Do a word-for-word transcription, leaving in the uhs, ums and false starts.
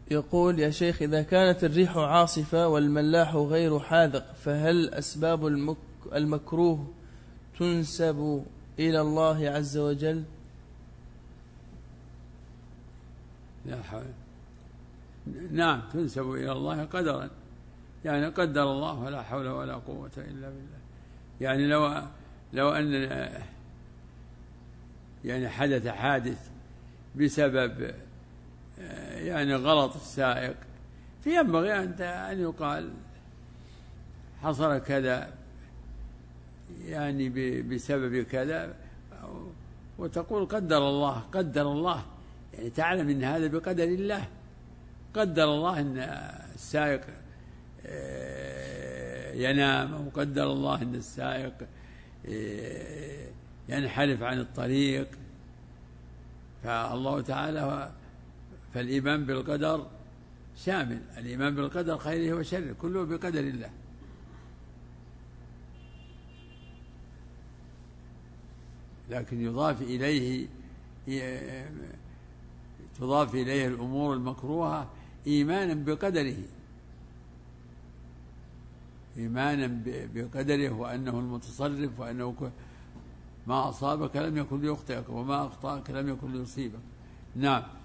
يقول: يا شيخ، إذا كانت الريح عاصفة والملاح غير حاذق، فهل أسباب المك المكروه تنسب إلى الله عز وجل؟ لا حول. نعم، تنسب إلى الله قدرا، يعني قدر الله ولا حول ولا قوة إلا بالله. يعني لو لو أن يعني حدث حادث بسبب يعني غلط السائق، فينبغي أن يقال حصل كذا يعني بسبب كذا، وتقول قدر الله قدر الله، يعني تعلم أن هذا بقدر الله. قدر الله أن السائق ينام، وقدر الله أن السائق ينحرف عن الطريق. فالله تعالى، فالإيمان بالقدر شامل، الإيمان بالقدر خيره وشره كله بقدر الله. لكن يضاف إليه تضاف إليه الأمور المكروهة إيمانا بقدره، إيمانا بقدره، وأنه المتصرف، وأنه ما أصابك لم يكن ليخطئك، وما أخطأك لم يكن ليصيبك. نعم.